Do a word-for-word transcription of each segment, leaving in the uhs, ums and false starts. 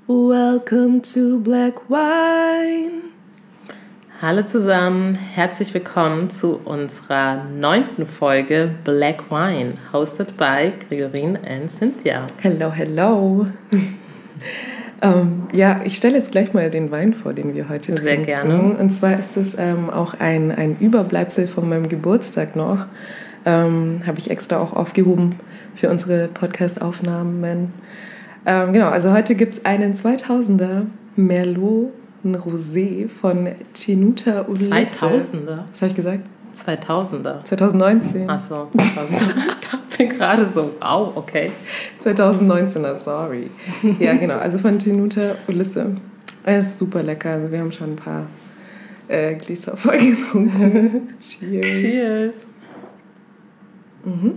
Welcome to Black Wine. Hallo zusammen, herzlich willkommen zu unserer neunten Folge Black Wine, hosted by Gregorine and Cynthia. Hello, hello. ähm, ja, ich stelle jetzt gleich mal den Wein vor, den wir heute Sehr trinken. gerne. Und zwar ist es ähm, auch ein, ein Überbleibsel von meinem Geburtstag noch. Ähm, habe ich extra auch aufgehoben für unsere Podcast-Aufnahmen. Ähm, genau, also heute gibt es einen zweitausender Merlot, ein Rosé von Tenuta Ulisse. zweitausender? Was habe ich gesagt? zweitausender. zwanzig neunzehn. Achso, zweitausender. Ich dachte gerade so, au, oh, okay. zwanzig neunzehner, sorry. Ja, genau, also von Tenuta Ulisse. Er ist super lecker, also wir haben schon ein paar äh, Gläser voll getrunken. Cheers. Cheers. Mhm.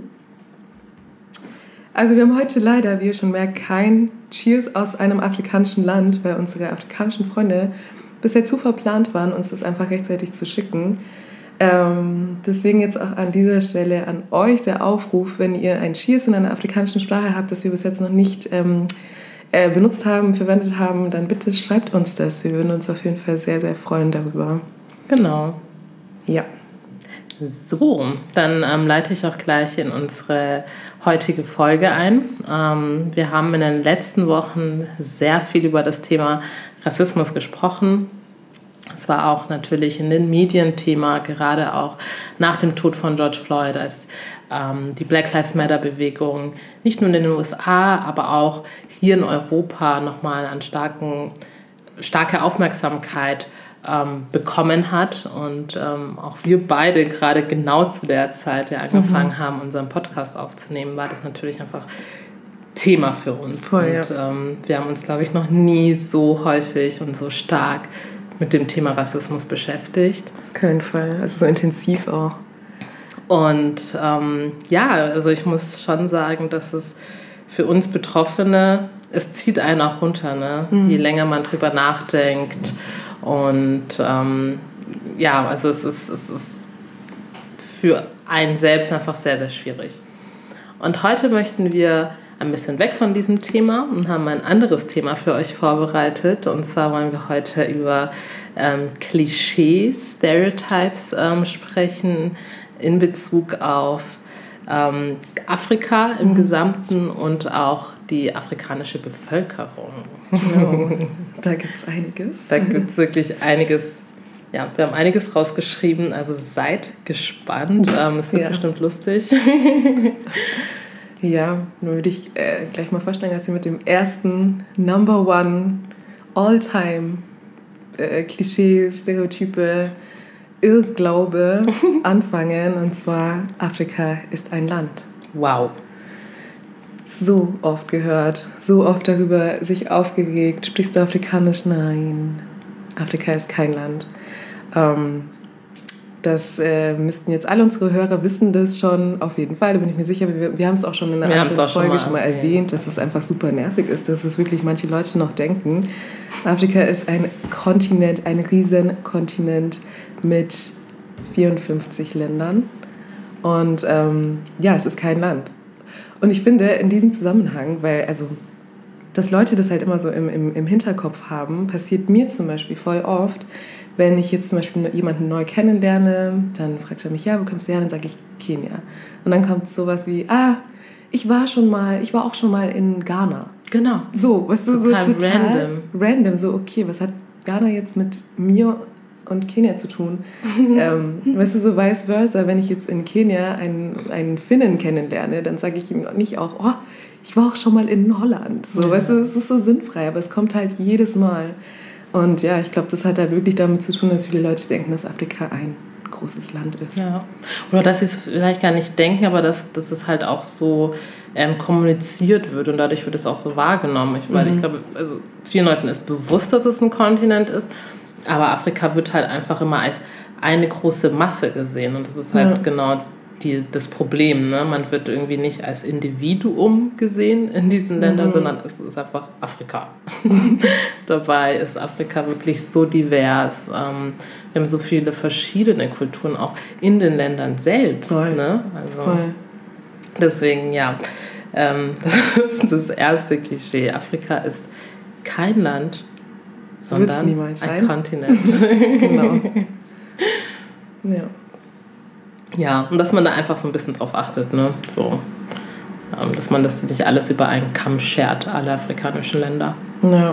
Also wir haben heute leider, wie ihr schon merkt, kein Cheers aus einem afrikanischen Land, weil unsere afrikanischen Freunde bisher zu verplant waren, uns das einfach rechtzeitig zu schicken. Ähm, deswegen jetzt auch an dieser Stelle an euch der Aufruf, wenn ihr ein Cheers in einer afrikanischen Sprache habt, das wir bis jetzt noch nicht ähm, äh, benutzt haben, verwendet haben, dann bitte schreibt uns das. Wir würden uns auf jeden Fall sehr, sehr freuen darüber. Genau. Ja. So, dann ähm, leite ich auch gleich in unsere heutige Folge ein. Ähm, wir haben in den letzten Wochen sehr viel über das Thema Rassismus gesprochen. Es war auch natürlich in den Medien Thema, gerade auch nach dem Tod von George Floyd, als ähm, die Black Lives Matter-Bewegung nicht nur in den U S A, aber auch hier in Europa nochmal an starken, starke Aufmerksamkeit ähm, bekommen hat. Und ähm, auch wir beide gerade genau zu der Zeit, der angefangen mhm. haben, unseren Podcast aufzunehmen, war das natürlich einfach Thema für uns. Voll, und ja. ähm, wir haben uns, glaube ich, noch nie so häufig und so stark mit dem Thema Rassismus beschäftigt. Auf keinen Fall, also so intensiv auch. Und ähm, ja, also ich muss schon sagen, dass es für uns Betroffene, es zieht einen auch runter, ne? Mhm. Je länger man drüber nachdenkt. Und ähm, ja, also es ist, es ist für einen selbst einfach sehr, sehr schwierig. Und heute möchten wir ein bisschen weg von diesem Thema und haben ein anderes Thema für euch vorbereitet. Und zwar wollen wir heute über ähm, Klischees, Stereotypes ähm, sprechen in Bezug auf ähm, Afrika im mhm. Gesamten und auch die afrikanische Bevölkerung. Genau. Da gibt es einiges. Da gibt es wirklich einiges. Ja, wir haben einiges rausgeschrieben, also seid gespannt. Ähm, es wird ja. bestimmt lustig. Ja, nur würde ich äh, gleich mal vorstellen, dass wir mit dem ersten Number One All-Time äh, Klischees, Stereotype, Irrglaube anfangen. Und zwar, Afrika ist ein Land. Wow. So oft gehört, so oft darüber sich aufgeregt. Sprichst du Afrikanisch? Nein, Afrika ist kein Land. Ähm, das äh, müssten jetzt alle unsere Hörer wissen das schon, auf jeden Fall, da bin ich mir sicher. Wir, wir haben es auch schon in einer wir anderen Folge schon mal, schon mal erwähnt, dass es einfach super nervig ist, dass es wirklich manche Leute noch denken. Afrika ist ein Kontinent, ein Riesenkontinent mit vierundfünfzig Ländern. Und ähm, ja, es ist kein Land. Und ich finde, in diesem Zusammenhang, weil, also, dass Leute das halt immer so im, im, im Hinterkopf haben, passiert mir zum Beispiel voll oft, wenn ich jetzt zum Beispiel jemanden neu kennenlerne, dann fragt er mich, ja, wo kommst du her? Dann sage ich Kenia. Und dann kommt sowas wie, ah, ich war schon mal, ich war auch schon mal in Ghana. Genau. So, weißt du, total so total random. Random, so, okay, was hat Ghana jetzt mit mir und Kenia zu tun? ähm, weißt du, so vice versa, wenn ich jetzt in Kenia einen, einen Finnen kennenlerne, dann sage ich ihm nicht auch, oh, ich war auch schon mal in Holland. So, ja. Weißt du, es ist so sinnfrei, aber es kommt halt jedes Mal. Und ja, ich glaube, das hat halt wirklich damit zu tun, dass viele Leute denken, dass Afrika ein großes Land ist. Ja. Oder dass sie es vielleicht gar nicht denken, aber dass, dass es halt auch so ähm, kommuniziert wird und dadurch wird es auch so wahrgenommen. Ich, weil mhm. ich glaube, also vielen Leuten ist bewusst, dass es ein Kontinent ist, aber Afrika wird halt einfach immer als eine große Masse gesehen und das ist halt ja. genau die, das Problem. Ne? Man wird irgendwie nicht als Individuum gesehen in diesen Ländern, mhm. sondern es ist einfach Afrika. Dabei ist Afrika wirklich so divers. Ähm, wir haben so viele verschiedene Kulturen, auch in den Ländern selbst. Voll. Ne? Also, Voll. Deswegen, ja, ähm, das ist das erste Klischee. Afrika ist kein Land, sondern niemals ein sein. Kontinent. Genau. Ja. Ja, und dass man da einfach so ein bisschen drauf achtet, ne? So, ähm, dass man das nicht alles über einen Kamm schert, alle afrikanischen Länder. Ja.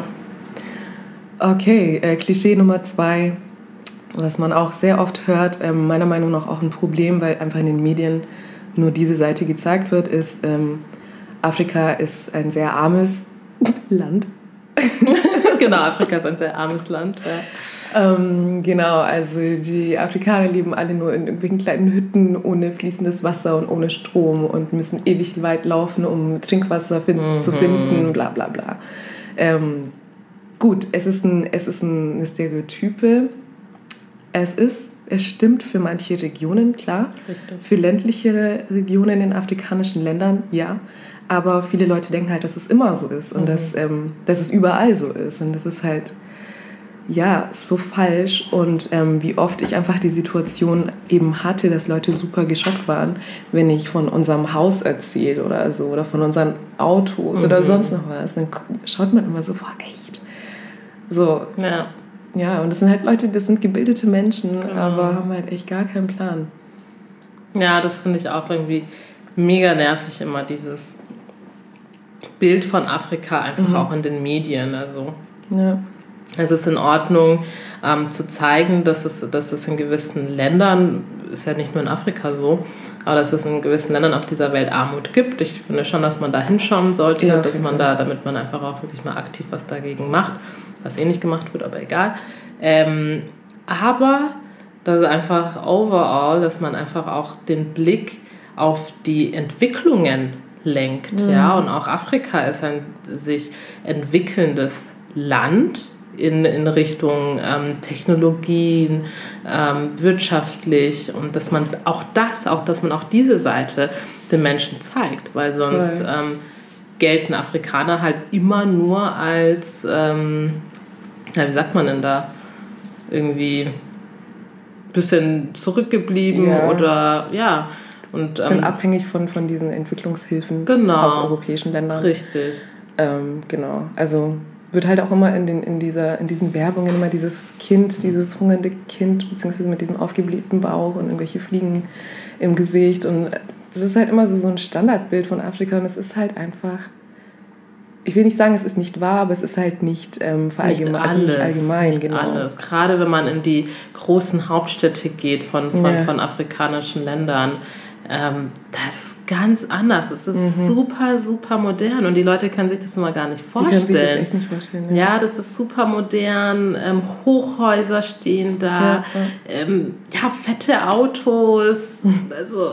Okay, äh, Klischee Nummer zwei, was man auch sehr oft hört, äh, meiner Meinung nach auch ein Problem, weil einfach in den Medien nur diese Seite gezeigt wird, ist, ähm, Afrika ist ein sehr armes Land. Genau, Afrika ist ein sehr armes Land. Ja. Ähm, genau, also die Afrikaner leben alle nur in irgendwelchen kleinen Hütten ohne fließendes Wasser und ohne Strom und müssen ewig weit laufen, um Trinkwasser fin- mhm. zu finden, bla bla bla. Ähm, gut, es ist, ein, es ist ein, eine Stereotype. Es ist, es stimmt für manche Regionen, klar. Richtig. Für ländlichere Regionen in afrikanischen Ländern, ja. Aber viele Leute denken halt, dass es immer so ist und mhm. dass, ähm, dass es überall so ist. Und das ist halt, ja, so falsch. Und ähm, wie oft ich einfach die Situation eben hatte, dass Leute super geschockt waren, wenn ich von unserem Haus erzähle oder so, oder von unseren Autos mhm. oder sonst noch was. Dann schaut man immer so, boah, echt? So, ja. Ja, und das sind halt Leute, das sind gebildete Menschen, genau. aber haben halt echt gar keinen Plan. Ja, das finde ich auch irgendwie mega nervig immer, dieses Bild von Afrika einfach mhm. auch in den Medien. Also ja. es ist in Ordnung, ähm, zu zeigen, dass es, dass es in gewissen Ländern, ist ja nicht nur in Afrika so, aber dass es in gewissen Ländern auf dieser Welt Armut gibt. Ich finde schon, dass man da hinschauen sollte, ja, dass man da, damit man einfach auch wirklich mal aktiv was dagegen macht, was eh nicht gemacht wird, aber egal. Ähm, aber das ist einfach overall, dass man einfach auch den Blick auf die Entwicklungen lenkt. Mhm. Ja? Und auch Afrika ist ein sich entwickelndes Land in, in Richtung ähm, Technologien, ähm, wirtschaftlich, und dass man auch das, auch dass man auch diese Seite den Menschen zeigt, weil sonst cool. ähm, gelten Afrikaner halt immer nur als, ähm, ja, wie sagt man denn da, irgendwie ein bisschen zurückgeblieben ja. oder ja. Und, sind ähm, abhängig von, von diesen Entwicklungshilfen genau, aus europäischen Ländern. Richtig. Ähm, genau, also wird halt auch immer in, den, in, dieser, in diesen Werbungen immer dieses Kind, dieses hungernde Kind, beziehungsweise mit diesem aufgeblähten Bauch und irgendwelche Fliegen im Gesicht. Und das ist halt immer so, so ein Standardbild von Afrika, und es ist halt einfach, ich will nicht sagen, es ist nicht wahr, aber es ist halt nicht, ähm, verallgeme- nicht, alles, also nicht allgemein. Nicht genau. alles. Gerade wenn man in die großen Hauptstädte geht von, von, ja. von afrikanischen Ländern, ähm, das ist ganz anders. Es ist mhm. super, super modern, und die Leute können sich das immer gar nicht vorstellen. Die können sich das echt nicht vorstellen. Ja, ja das ist super modern. Ähm, Hochhäuser stehen da. Ja, ja. Ähm, ja fette Autos. Mhm. Also.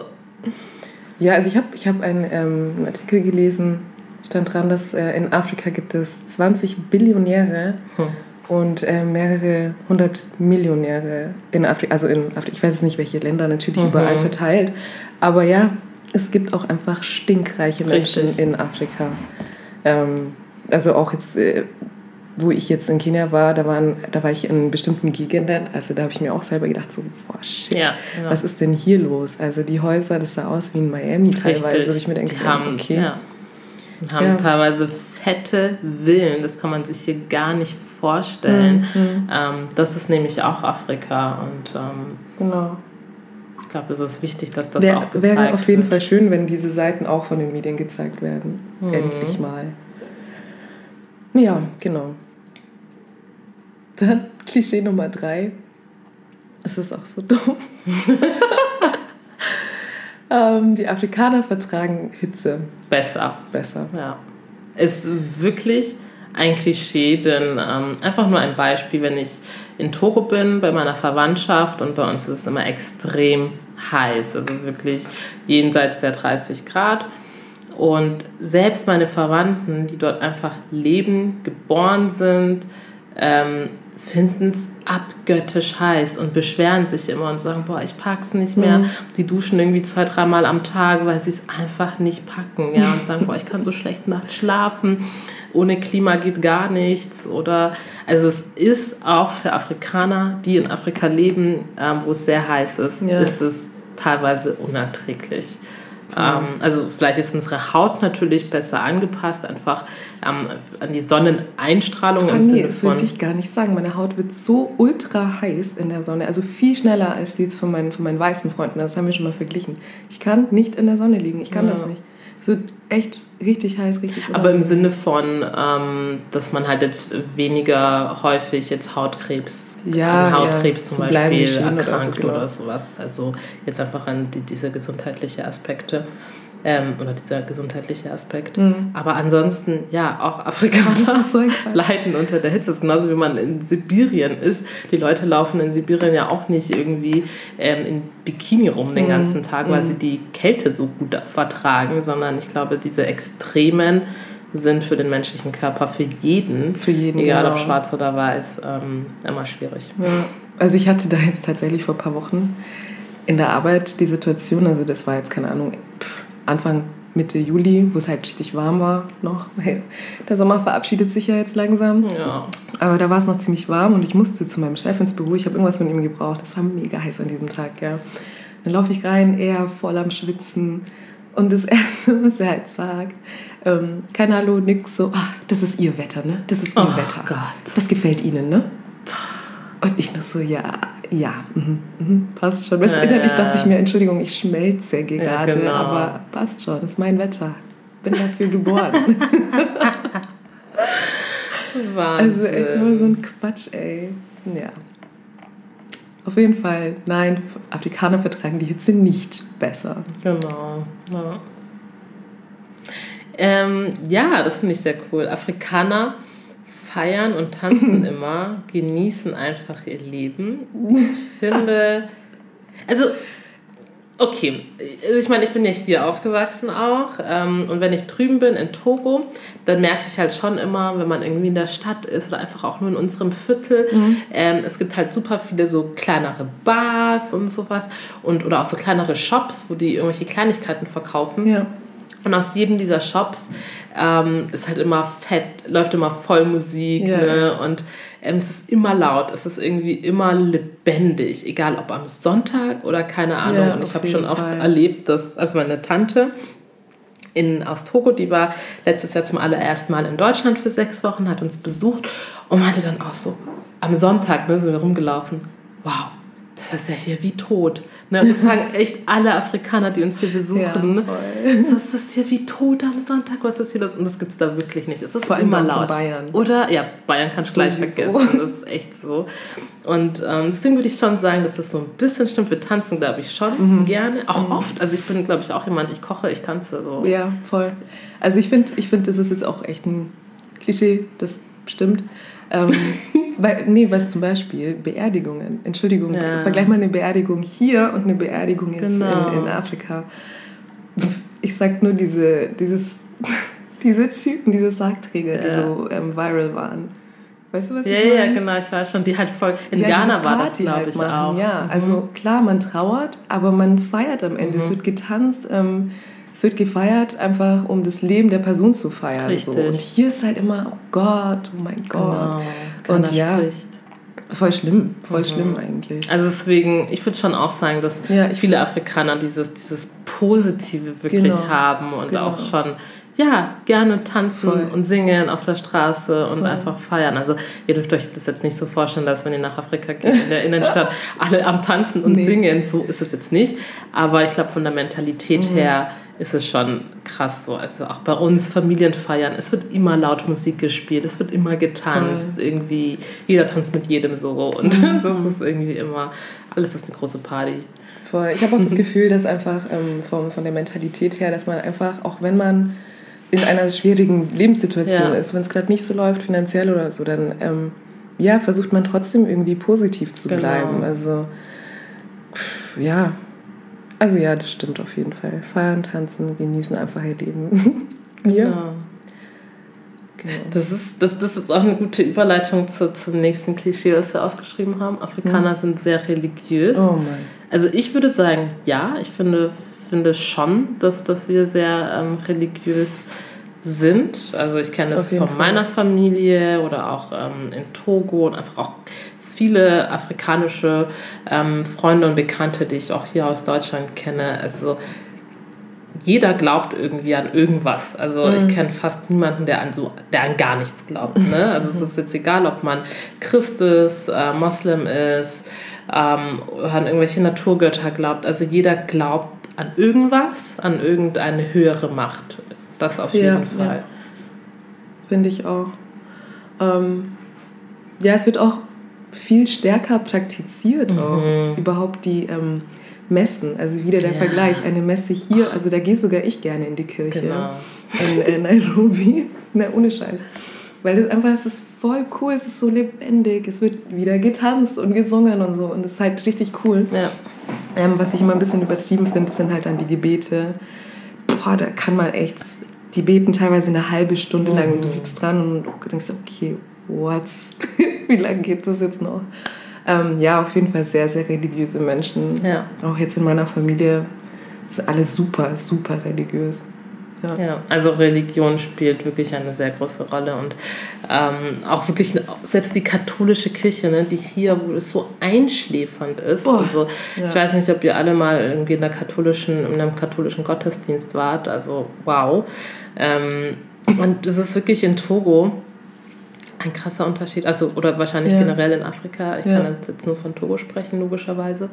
Ja, also ich habe ich hab einen, ähm, einen Artikel gelesen, stand dran, dass äh, in Afrika gibt es zwanzig Billionäre hm. und äh, mehrere hundert Millionäre in Afrika, also in Afrika, ich weiß nicht, welche Länder, natürlich mhm. überall verteilt, aber ja, es gibt auch einfach stinkreiche Menschen Richtig. in Afrika. Ähm, also auch jetzt, äh, wo ich jetzt in Kenia war, da, waren, da war ich in bestimmten Gegenden, also da habe ich mir auch selber gedacht, so, boah, shit, ja, ja. was ist denn hier los? Also die Häuser, das sah aus wie in Miami Richtig. teilweise, wo ich mir denke, die haben, okay. Ja. haben ja. teilweise fette Villen, das kann man sich hier gar nicht vorstellen. Mhm. Ähm, das ist nämlich auch Afrika, und ähm, genau. ich glaube, es ist wichtig, dass das Wär, auch gezeigt wird. Wäre auf jeden Fall schön, wenn diese Seiten auch von den Medien gezeigt werden. Mhm. Endlich mal. Ja, genau. Dann Klischee Nummer drei. Es ist auch so dumm. ähm, die Afrikaner vertragen Hitze. Besser. Besser. Ja. Ist wirklich ein Klischee, denn ähm, einfach nur ein Beispiel, wenn ich in Togo bin, bei meiner Verwandtschaft, und bei uns ist es immer extrem heiß, also wirklich jenseits der dreißig Grad. Und selbst meine Verwandten, die dort einfach leben, geboren sind, ähm, finden es abgöttisch heiß und beschweren sich immer und sagen, boah, ich pack's nicht mehr. Mhm. Die duschen irgendwie zwei, dreimal am Tag, weil sie es einfach nicht packen. Ja, und sagen, boah, ich kann so schlecht nachts schlafen. Ohne Klima geht gar nichts. Oder, also es ist auch für Afrikaner, die in Afrika leben, ähm, wo es sehr heiß ist, ja. ist es teilweise unerträglich. Ähm, also vielleicht ist unsere Haut natürlich besser angepasst, einfach ähm, an die Sonneneinstrahlung Ach, im nee, Sinne das von... würde ich gar nicht sagen. Meine Haut wird so ultra heiß in der Sonne, also viel schneller als die jetzt von meinen, von meinen weißen Freunden. Das haben wir schon mal verglichen. Ich kann nicht in der Sonne liegen, ich kann ja. das nicht. Es wird echt richtig heiß, richtig unangenehm. Aber im Sinne von, ähm, dass man halt jetzt weniger häufig jetzt Hautkrebs, ja, an Hautkrebs ja, zum so Beispiel erkrankt oder, so, genau. oder sowas. Also jetzt einfach an die, diese gesundheitlichen Aspekte. Ähm, oder dieser gesundheitliche Aspekt. Mhm. Aber ansonsten, ja, auch Afrikaner so leiden unter der Hitze. Das ist genauso, wie man in Sibirien ist. Die Leute laufen in Sibirien ja auch nicht irgendwie ähm, in Bikini rum den ganzen mhm. Tag, weil mhm. sie die Kälte so gut vertragen, sondern ich glaube, diese Extremen sind für den menschlichen Körper für jeden, für jeden egal genau. ob schwarz oder weiß, ähm, immer schwierig. Ja. Also ich hatte da jetzt tatsächlich vor ein paar Wochen in der Arbeit die Situation, also das war jetzt, keine Ahnung, Anfang, Mitte Juli, wo es halt richtig warm war noch. Der Sommer verabschiedet sich ja jetzt langsam. Ja. Aber da war es noch ziemlich warm und ich musste zu meinem Chef ins Büro. Ich habe irgendwas von ihm gebraucht. Es war mega heiß an diesem Tag, ja. Dann laufe ich rein, er voll am Schwitzen. Und das Erste, was er halt sagt, ähm, kein Hallo, nix, so, ach, das ist ihr Wetter, ne? Das ist ihr oh Wetter. Gott. Das gefällt Ihnen, ne? Und ich nur so, ja, ja, mhm, mhm, passt schon. Ja, innerlich ja. dachte ich mir, Entschuldigung, ich schmelze gerade, ja, genau. aber passt schon, das ist mein Wetter. Bin dafür geboren. Wahnsinn. Also echt immer so ein Quatsch, ey. Ja. Auf jeden Fall, nein, Afrikaner vertragen die Hitze nicht besser. Genau, ja. Ähm, ja, das finde ich sehr cool. Afrikaner feiern und tanzen immer, genießen einfach ihr Leben. Ich finde, also, okay, also ich meine, ich bin ja hier aufgewachsen auch ähm, und wenn ich drüben bin in Togo, dann merke ich halt schon immer, wenn man irgendwie in der Stadt ist oder einfach auch nur in unserem Viertel, mhm. ähm, es gibt halt super viele so kleinere Bars und sowas und oder auch so kleinere Shops, wo die irgendwelche Kleinigkeiten verkaufen. Ja. Und aus jedem dieser Shops ähm, ist halt immer fett, läuft immer voll Musik, yeah. ne? Und ähm, es ist immer laut, es ist irgendwie immer lebendig, egal ob am Sonntag oder keine Ahnung. Yeah, und ich habe schon oft Fall. erlebt, dass, also meine Tante in, aus Togo, die war letztes Jahr zum allerersten Mal in Deutschland für sechs Wochen, hat uns besucht und meinte dann auch so, am Sonntag, ne, sind wir rumgelaufen, wow, das ist ja hier wie tot. Ne, und das sagen echt alle Afrikaner, die uns hier besuchen. Ja, so, es ist hier wie tot am Sonntag, was ist hier los? Und das gibt es da wirklich nicht. Es ist vor immer allem laut. In Bayern. Oder? Ja, Bayern kannst du gleich vergessen. Das ist echt so. Und ähm, deswegen würde ich schon sagen, dass das so ein bisschen stimmt. Wir tanzen, glaube ich, schon mhm. gerne. Auch mhm. oft. Also ich bin, glaube ich, auch jemand, ich koche, ich tanze. So. Ja, voll. Also ich finde, ich find, das ist jetzt auch echt ein Klischee, das stimmt. ähm, weil, nee, was zum Beispiel Beerdigungen, Entschuldigung, ja. vergleich mal eine Beerdigung hier und eine Beerdigung jetzt genau. in, in Afrika. Ich sag nur diese, dieses, diese Typen, diese Sargträger, ja. die so ähm, viral waren. Weißt du, was ja, ich meine? Ja, genau, ich weiß schon, die halt voll, in ja, Ghana war das, glaube halt ich, machen. auch. Ja, mhm. also klar, man trauert, aber man feiert am Ende. Mhm. Es wird getanzt, ähm, es wird gefeiert, einfach um das Leben der Person zu feiern. Richtig. So. Und hier ist halt immer, oh Gott, oh mein Gott. Genau. Und ja, spricht. voll schlimm, voll mhm. schlimm eigentlich. Also deswegen, ich würde schon auch sagen, dass ja, viele Afrikaner dieses, dieses Positive wirklich genau. haben und genau. auch schon ja, gerne tanzen voll. Und singen auf der Straße und voll. Einfach feiern. Also ihr dürft euch das jetzt nicht so vorstellen, dass wenn ihr nach Afrika geht, in der Innenstadt alle am Tanzen und nee. Singen, so ist es jetzt nicht. Aber ich glaube, von der Mentalität mhm. her ist es schon krass so. Also auch bei uns Familienfeiern, es wird immer laut Musik gespielt, es wird immer getanzt, voll. Irgendwie jeder tanzt mit jedem so und mhm. das ist irgendwie immer, alles ist eine große Party. Voll. Ich habe auch das Gefühl, dass einfach ähm, von, von der Mentalität her, dass man einfach, auch wenn man in einer schwierigen Lebenssituation ja. ist, wenn es gerade nicht so läuft, finanziell oder so, dann ähm, ja, versucht man trotzdem irgendwie positiv zu genau. bleiben. Also ja, also ja, das stimmt auf jeden Fall. Feiern, tanzen, genießen einfach ihr Leben. ja. Genau. Genau. Das ist, das, das ist auch eine gute Überleitung zu, zum nächsten Klischee, was wir aufgeschrieben haben. Afrikaner hm. sind sehr religiös. Oh Mann. Also ich würde sagen, ja, ich finde finde schon, dass, dass wir sehr ähm, religiös sind. Also ich kenne das von Fall. meiner Familie oder auch ähm, in Togo und einfach auch viele afrikanische ähm, Freunde und Bekannte, die ich auch hier aus Deutschland kenne. Also jeder glaubt irgendwie an irgendwas. Also mhm. ich kenne fast niemanden, der an, so, der an gar nichts glaubt. Ne? Also mhm. es ist jetzt egal, ob man Christ ist, äh, Moslem ist, ähm, an irgendwelche Naturgötter glaubt. Also jeder glaubt an irgendwas, an irgendeine höhere Macht. Das auf jeden ja, Fall. Ja. Finde ich auch. Ähm, ja, es wird auch viel stärker praktiziert, mhm. auch überhaupt die ähm, Messen. Also wieder der ja. Vergleich, eine Messe hier, also da gehe sogar ich gerne in die Kirche. Genau. In äh, Nairobi. Na, ohne Scheiß. Weil das einfach, es ist voll cool, es ist so lebendig, es wird wieder getanzt und gesungen und so und es ist halt richtig cool. Ja. Ähm, was ich immer ein bisschen übertrieben finde, sind halt dann die Gebete. Boah, da kann man echt, die beten teilweise eine halbe Stunde lang mhm. und du sitzt dran und du denkst, okay, what? Wie lange geht das jetzt noch? Ähm, ja, auf jeden Fall sehr, sehr religiöse Menschen. Ja. Auch jetzt in meiner Familie sind alle super, super religiös. Ja. Ja, also Religion spielt wirklich eine sehr große Rolle und ähm, auch wirklich, selbst die katholische Kirche, ne, die hier, wo es so einschläfernd ist. Boah, also ja. Ich weiß nicht, ob ihr alle mal irgendwie in, der katholischen, in einem katholischen Gottesdienst wart, also wow. Ähm, und es ist wirklich in Togo ein krasser Unterschied, also oder wahrscheinlich ja. generell in Afrika, ich ja. kann jetzt nur von Togo sprechen, logischerweise.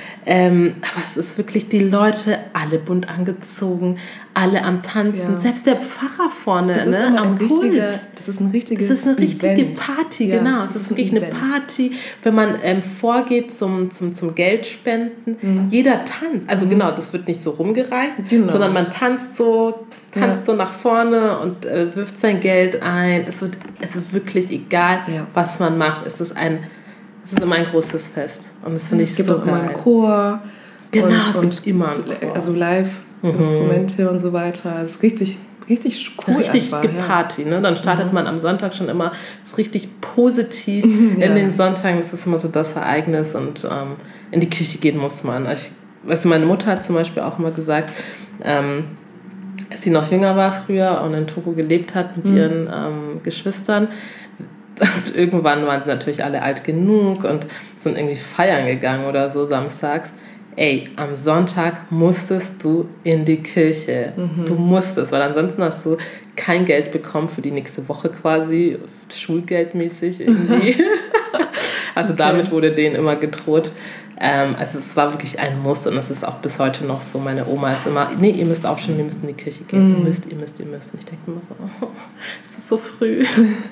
Ähm, aber es ist wirklich, die Leute alle bunt angezogen, alle am Tanzen, ja. selbst der Pfarrer vorne, das ist ne, am Pult. Das ist ein richtiges Das ist eine richtige Event. Party, ja, genau. Es ist, ist wirklich ein eine Party, wenn man ähm, vorgeht zum, zum, zum Geldspenden. Mhm. Jeder tanzt, also mhm. genau, das wird nicht so rumgereicht, genau. sondern man tanzt so, tanzt ja. so nach vorne und äh, wirft sein Geld ein. Es wird, es ist wirklich egal, ja. was man macht. Es ist ein Es ist immer ein großes Fest und das finde ich so geil. Es gibt auch immer einen Chor. Genau, und, es gibt immer einen Chor. Also Live-Instrumente mhm. und so weiter. Es ist richtig, richtig cool. Richtig Party, ja. ne? Dann startet mhm. man am Sonntag schon immer so richtig positiv mhm, ja. in den Sonntagen. Das ist immer so das Ereignis und ähm, in die Kirche gehen muss man. Ich, weißt du, meine Mutter hat zum Beispiel auch immer gesagt, ähm, als sie noch jünger war früher und in Togo gelebt hat mit mhm. ihren ähm, Geschwistern, und irgendwann waren sie natürlich alle alt genug und sind irgendwie feiern gegangen oder so samstags. Ey, am Sonntag musstest du in die Kirche. Mhm. Du musstest, weil ansonsten hast du kein Geld bekommen für die nächste Woche quasi, schulgeldmäßig irgendwie. Also okay. damit wurde denen immer gedroht. Ähm, also es war wirklich ein Muss und es ist auch bis heute noch so. Meine Oma ist immer, nee, ihr müsst aufstehen, ihr müsst in die Kirche gehen. Mhm. Ihr müsst, ihr müsst, ihr müsst. Und ich denke immer so, oh, es ist so früh.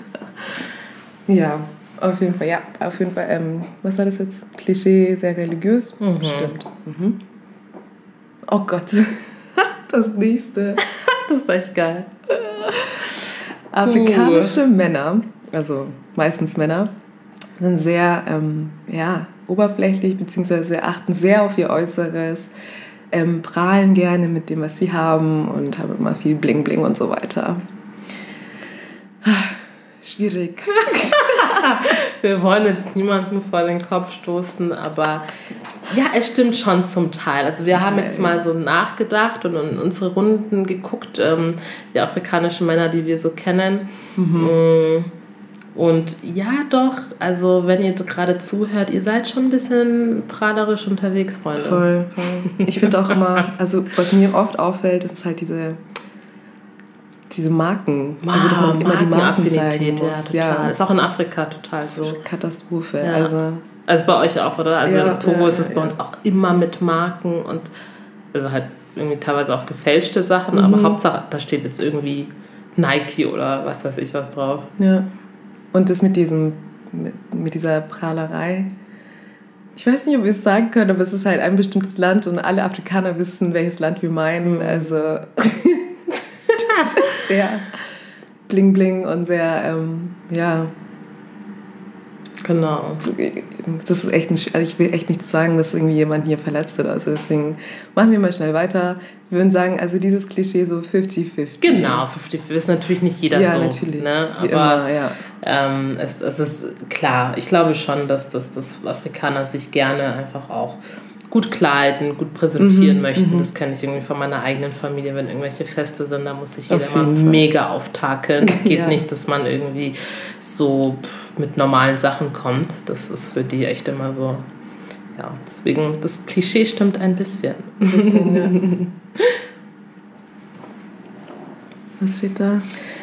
Ja, auf jeden Fall, ja, auf jeden Fall, ähm, was war das jetzt? Klischee, sehr religiös? Mhm. Stimmt. Mhm. Oh Gott, das nächste. Das ist echt geil. Afrikanische uh. Männer, also meistens Männer, sind sehr, ähm, ja, oberflächlich, beziehungsweise achten sehr auf ihr Äußeres, ähm, prahlen gerne mit dem, was sie haben und haben immer viel Bling Bling und so weiter. Schwierig. Wir wollen jetzt niemanden vor den Kopf stoßen, aber ja, es stimmt schon zum Teil. Also wir zum haben Teil. jetzt mal so nachgedacht und in unsere Runden geguckt, ähm, die afrikanischen Männer, die wir so kennen. Mhm. Und ja, doch, also wenn ihr gerade zuhört, ihr seid schon ein bisschen prahlerisch unterwegs, Freunde. Voll, voll. Ich finde auch immer, also was mir oft auffällt, ist halt diese diese Marken, wow, also dass man immer die Marken zeigen muss. Ja, total. Ja. Ist auch in Afrika total so. Katastrophe. Ja. Also, also bei euch auch, oder? Also ja, in Togo ja, ist es bei ja. uns auch immer mit Marken und also halt irgendwie teilweise auch gefälschte Sachen, mhm. aber Hauptsache, da steht jetzt irgendwie Nike oder was weiß ich was drauf. Ja. Und das mit diesem, mit, mit dieser Prahlerei, ich weiß nicht, ob wir es sagen können, aber es ist halt ein bestimmtes Land und alle Afrikaner wissen, welches Land wir meinen. Mhm. Also sehr bling bling und sehr, ähm, ja. Genau. Das ist echt ein, also ich will echt nichts sagen, dass irgendwie jemand hier verletzt oder so. Deswegen machen wir mal schnell weiter. Wir würden sagen, also dieses Klischee so fifty fifty. Genau, fifty fifty ist natürlich nicht jeder ja, so. Natürlich. Ne? Aber immer, ja. ähm, es, es ist klar, ich glaube schon, dass, dass, dass Afrikaner sich gerne einfach auch gut kleiden, gut präsentieren mhm, möchten. Mhm. Das kenne ich irgendwie von meiner eigenen Familie, wenn irgendwelche Feste sind, da muss sich jeder immer mega auftakeln. Geht ja. nicht, dass man irgendwie so pff, mit normalen Sachen kommt. Das ist für die echt immer so. Ja, deswegen, das Klischee stimmt ein bisschen. Ein bisschen, ja. Was steht da?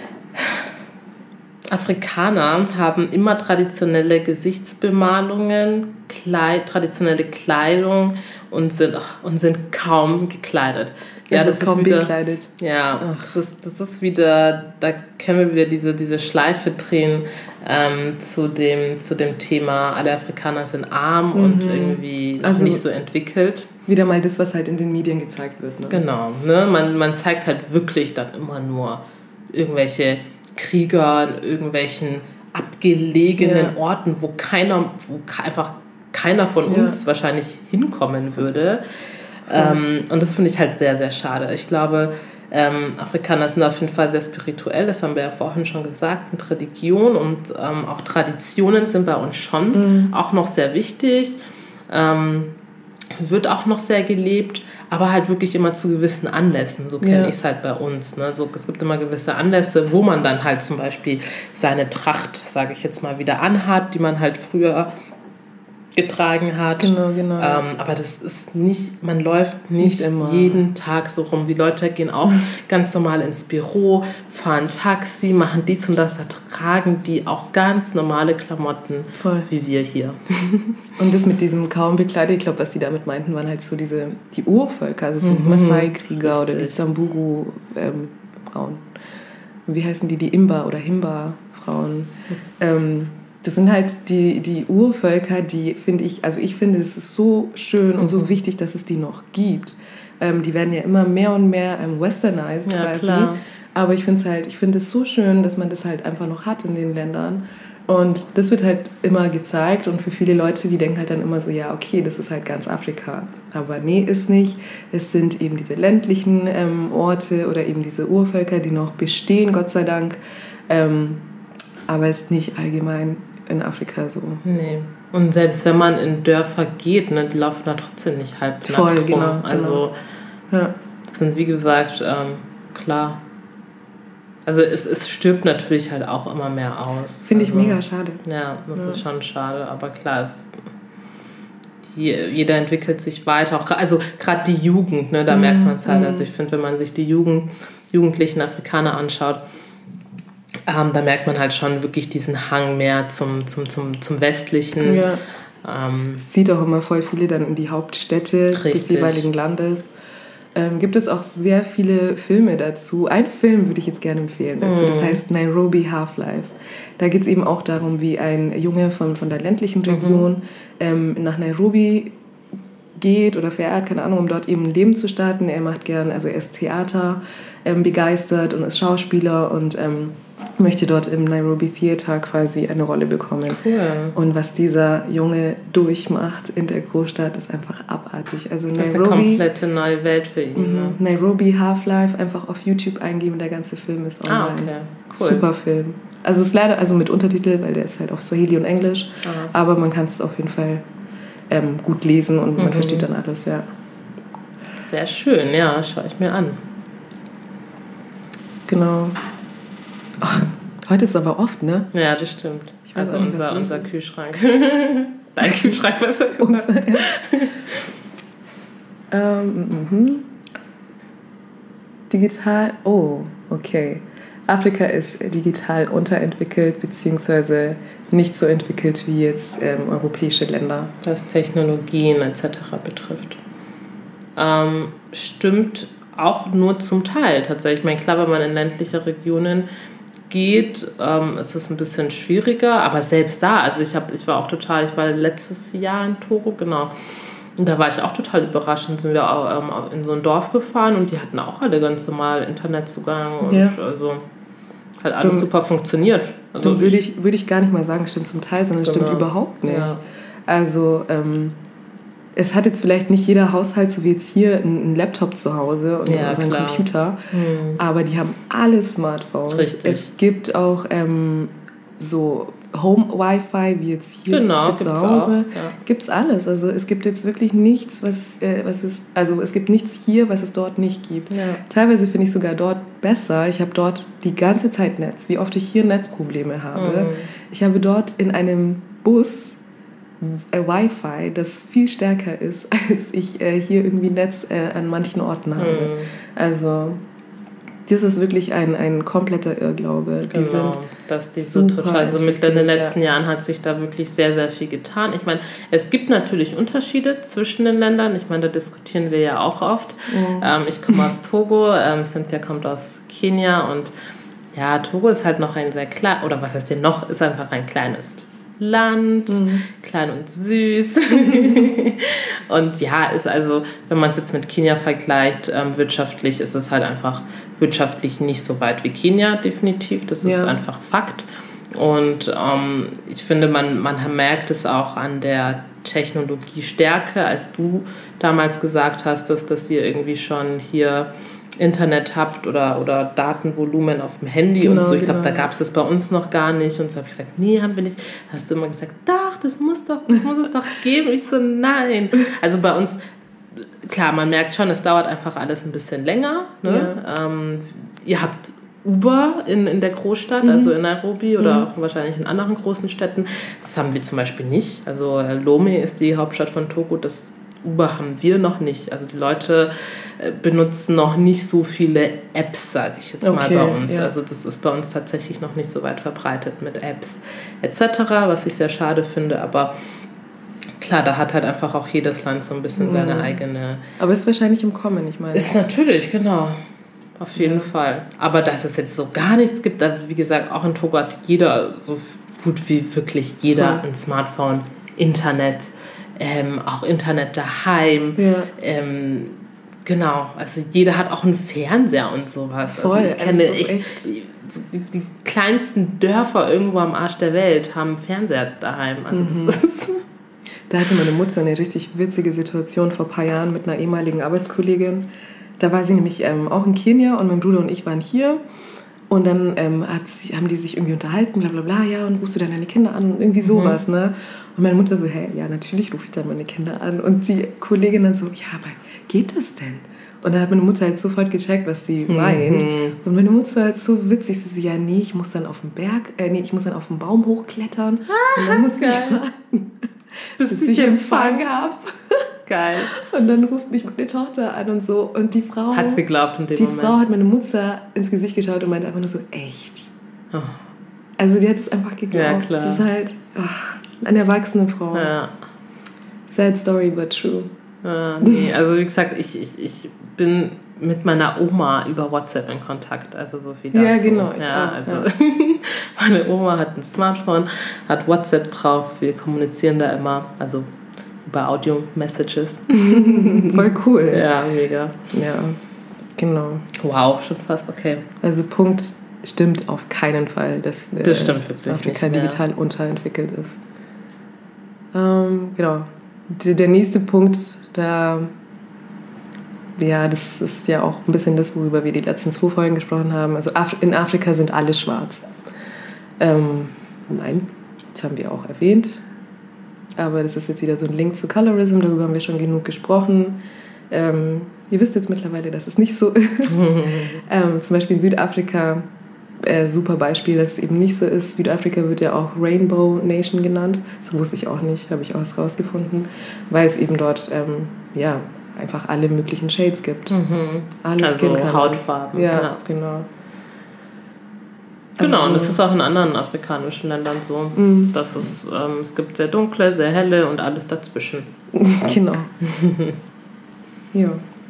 Afrikaner haben immer traditionelle Gesichtsbemalungen, Kleid, traditionelle Kleidung und sind, und sind kaum gekleidet. Ja, also das kaum ist wieder, bekleidet. Ja, das ist, das ist wieder, da können wir wieder diese, diese Schleife drehen ähm, zu, dem, zu dem Thema, alle Afrikaner sind arm mhm. und irgendwie noch also nicht so entwickelt. Wieder mal das, was halt in den Medien gezeigt wird. Ne? Genau, ne? man, man zeigt halt wirklich dann immer nur irgendwelche Krieger an irgendwelchen abgelegenen ja. Orten, wo keiner, wo einfach keiner von uns ja. wahrscheinlich hinkommen würde. Ja. Ähm, und das finde ich halt sehr, sehr schade. Ich glaube, ähm, Afrikaner sind auf jeden Fall sehr spirituell, das haben wir ja vorhin schon gesagt, mit Religion und ähm, auch Traditionen sind bei uns schon mhm. auch noch sehr wichtig. Ähm, wird auch noch sehr gelebt, aber halt wirklich immer zu gewissen Anlässen. So kenne ja. ich es halt bei uns. Ne? So, es gibt immer gewisse Anlässe, wo man dann halt zum Beispiel seine Tracht, sage ich jetzt mal, wieder anhat, die man halt früher getragen hat. Genau, genau. Ähm, aber das ist nicht, man läuft nicht, nicht immer. jeden Tag so rum. Die Leute gehen auch mhm. ganz normal ins Büro, fahren Taxi, machen dies und das, da tragen die auch ganz normale Klamotten, Voll. wie wir hier. Und das mit diesem kaum bekleidet, ich glaube, was die damit meinten, waren halt so diese, die Urvölker, also so mhm. Maasai-Krieger oder die Samburu-Frauen. Ähm, wie heißen die? Die Imba- oder Himba-Frauen. Mhm. Ähm, Das sind halt die, die Urvölker, die finde ich, also ich finde, es ist so schön und mhm. so wichtig, dass es die noch gibt. Ähm, die werden ja immer mehr und mehr ähm, westernized ja, quasi. Klar. Aber ich finde es halt, ich finde es so schön, dass man das halt einfach noch hat in den Ländern. Und das wird halt immer gezeigt und für viele Leute, die denken halt dann immer so, ja, okay, das ist halt ganz Afrika. Aber nee, ist nicht. Es sind eben diese ländlichen ähm, Orte oder eben diese Urvölker, die noch bestehen, Gott sei Dank. Ähm, aber es ist nicht allgemein in Afrika so. Nee. Und selbst wenn man in Dörfer geht, ne, die laufen da trotzdem nicht halb nackt Voll, rum. genau. Also genau. Ja. sind, wie gesagt, ähm, klar. Also es, es stirbt natürlich halt auch immer mehr aus. Finde also, ich mega schade. Ja, das ja. ist schon schade. Aber klar, es, die, jeder entwickelt sich weiter. Auch, also gerade die Jugend, ne, da mm, merkt man es halt. Mm. Also ich finde, wenn man sich die Jugend, jugendlichen Afrikaner anschaut, Ähm, da merkt man halt schon wirklich diesen Hang mehr zum, zum, zum, zum Westlichen. Ja. Ähm, es zieht auch immer voll viele dann in die Hauptstädte richtig. des jeweiligen Landes. Ähm, gibt es auch sehr viele Filme dazu. Einen Film würde ich jetzt gerne empfehlen dazu. Mm. Das heißt Nairobi Half-Life. Da geht es eben auch darum, wie ein Junge von, von der ländlichen Region mhm. ähm, nach Nairobi geht oder fährt, keine Ahnung, um dort eben ein Leben zu starten. Er macht gern, also er ist Theater ähm, begeistert und ist Schauspieler und ähm, möchte dort im Nairobi Theater quasi eine Rolle bekommen. Cool. Und was dieser Junge durchmacht in der Großstadt, ist einfach abartig. Also das Nairobi, ist eine komplette neue Welt für ihn. Mhm. Ne? Nairobi Half-Life, einfach auf YouTube eingeben, der ganze Film ist online. Ah, okay. Cool. Super Film. Also es ist leider, also mit Untertitel, weil der ist halt auf Swahili und Englisch, ah. aber man kann es auf jeden Fall ähm, gut lesen und man mhm. versteht dann alles, ja. Sehr schön, ja, schaue ich mir an. Genau. Oh, heute ist aber oft, ne? Ja, das stimmt. Ich weiß also nicht, unser, unser Kühlschrank. Dein Kühlschrank, besser gesagt. Unser, ja. ähm, mhm. Digital, oh, okay. Afrika ist digital unterentwickelt, beziehungsweise nicht so entwickelt wie jetzt ähm, europäische Länder. Was Technologien et cetera betrifft. Ähm, stimmt auch nur zum Teil tatsächlich. Ich meine, klar, wenn man in ländliche Regionen geht, ähm, ist es ein bisschen schwieriger, aber selbst da, also ich, hab, ich war auch total, ich war letztes Jahr in Togo, genau, und da war ich auch total überrascht. Dann sind wir auch, ähm, in so ein Dorf gefahren und die hatten auch alle ganz normal Internetzugang und ja. also hat alles Stimmt. super funktioniert. Also Dann würde ich, würd ich gar nicht mal sagen, stimmt zum Teil, sondern genau. stimmt überhaupt nicht. Ja. Also ähm, es hat jetzt vielleicht nicht jeder Haushalt, so wie jetzt hier, einen Laptop zu Hause und ja, einen klar. Computer, hm. aber die haben alle Smartphones. Richtig. Es gibt auch ähm, so Home-Wi-Fi, wie jetzt hier genau, für zu Hause. Ja. Gibt's alles. Also es gibt jetzt wirklich nichts, was, äh, was es, also es gibt nichts hier, was es dort nicht gibt. Ja. Teilweise finde ich sogar dort besser. Ich habe dort die ganze Zeit Netz, wie oft ich hier Netzprobleme habe. Hm. Ich habe dort in einem Bus Wi-Fi, das viel stärker ist, als ich äh, hier irgendwie Netz äh, an manchen Orten habe. Mhm. Also das ist wirklich ein, ein kompletter Irrglaube. Genau, die sind dass die so total, also mit in den letzten ja. Jahren hat sich da wirklich sehr, sehr viel getan. Ich meine, es gibt natürlich Unterschiede zwischen den Ländern. Ich meine, da diskutieren wir ja auch oft. Mhm. Ähm, ich komme aus Togo, ähm, Cynthia kommt aus Kenia und ja, Togo ist halt noch ein sehr klein, oder was heißt denn noch, ist einfach ein kleines Land, mhm. klein und süß. Und ja, ist also, wenn man es jetzt mit Kenia vergleicht, ähm, wirtschaftlich ist es halt einfach wirtschaftlich nicht so weit wie Kenia, definitiv. Das ist ja. einfach Fakt. Und ähm, ich finde, man, man merkt es auch an der Technologiestärke, als du damals gesagt hast, dass, dass ihr irgendwie schon hier Internet habt oder, oder Datenvolumen auf dem Handy genau, und so. Ich genau. glaube, da gab es das bei uns noch gar nicht. Und so habe ich gesagt, nee, haben wir nicht. Da hast du immer gesagt, doch, das muss doch, das muss es doch geben. Ich so, nein. Also bei uns, klar, man merkt schon, es dauert einfach alles ein bisschen länger. Ne? Ja. Ähm, ihr habt Uber in, in der Großstadt, mhm. also in Nairobi oder mhm. auch wahrscheinlich in anderen großen Städten. Das haben wir zum Beispiel nicht. Also Lomé ist die Hauptstadt von Togo, das Uber haben wir noch nicht. Also die Leute benutzen noch nicht so viele Apps, sage ich jetzt okay, mal bei uns. Ja. Also das ist bei uns tatsächlich noch nicht so weit verbreitet mit Apps et cetera, was ich sehr schade finde. Aber klar, da hat halt einfach auch jedes Land so ein bisschen mhm. seine eigene... Aber ist wahrscheinlich im Kommen, ich meine. Ist natürlich, genau. Auf jeden ja. Fall. Aber dass es jetzt so gar nichts gibt, also wie gesagt, auch in Togo hat jeder, so gut wie wirklich jeder, ja. ein Smartphone, Internet, ähm, auch Internet daheim, ja. ähm, genau, also jeder hat auch einen Fernseher und sowas. Voll, also ich kenne also echt, echt die, die kleinsten Dörfer irgendwo am Arsch der Welt haben Fernseher daheim. Also mhm. das ist... Da hatte meine Mutter eine richtig witzige Situation vor ein paar Jahren mit einer ehemaligen Arbeitskollegin. Da war sie nämlich ähm, auch in Kenia und mein Bruder und ich waren hier. Und dann ähm, hat sie, haben die sich irgendwie unterhalten, bla bla bla, ja, und rufst du dann deine Kinder an? Irgendwie sowas, mhm. ne? Und meine Mutter so, hey, ja, natürlich rufe ich dann meine Kinder an. Und die Kollegin dann so, ja, aber geht das denn? Und dann hat meine Mutter halt sofort gecheckt, was sie mhm. meint. Und meine Mutter halt so witzig, sie so, ja, nee, ich muss dann auf den Berg, äh, nee, ich muss dann auf den Baum hochklettern. Ah, und dann muss ich warten, bis, bis ich Empfang habe. Geil. Und dann ruft mich meine Tochter an und so. Und die Frau... Hat's geglaubt in dem die Moment. Die Frau hat meine Mutter ins Gesicht geschaut und meinte einfach nur so, echt? Oh. Also die hat es einfach geglaubt. Ja, klar. Das ist halt ach, eine erwachsene Frau. Ja. Sad story, but true. Ja, nee, also wie gesagt, ich, ich, ich bin mit meiner Oma über WhatsApp in Kontakt, also so viel dazu. Ja, genau. Ich ja, auch, also ja. meine Oma hat ein Smartphone, hat WhatsApp drauf, wir kommunizieren da immer, also über Audio-Messages. Voll cool. Ja, mega. Ja, genau. Wow, schon fast, okay. Also Punkt stimmt auf keinen Fall, dass äh, das stimmt wirklich Afrika nicht, digital ja. unterentwickelt ist. Ähm, genau. Der nächste Punkt, da, ja, das ist ja auch ein bisschen das, worüber wir die letzten zwei Folgen gesprochen haben. Also Af- in Afrika sind alle schwarz. Ähm, nein, das haben wir auch erwähnt. Aber das ist jetzt wieder so ein Link zu Colorism, darüber haben wir schon genug gesprochen. Ähm, ihr wisst jetzt mittlerweile, dass es nicht so ist. ähm, zum Beispiel in Südafrika, äh, super Beispiel, dass es eben nicht so ist. Südafrika wird ja auch Rainbow Nation genannt. Das wusste ich auch nicht, habe ich auch was rausgefunden. Weil es eben dort ähm, ja, einfach alle möglichen Shades gibt. Mhm. Alle also Hautfarben. Ja, ja, genau. Genau, also, und das ist auch in anderen afrikanischen Ländern so. Mhm. Dass es, ähm, es gibt sehr dunkle, sehr helle und alles dazwischen. Genau. Ja.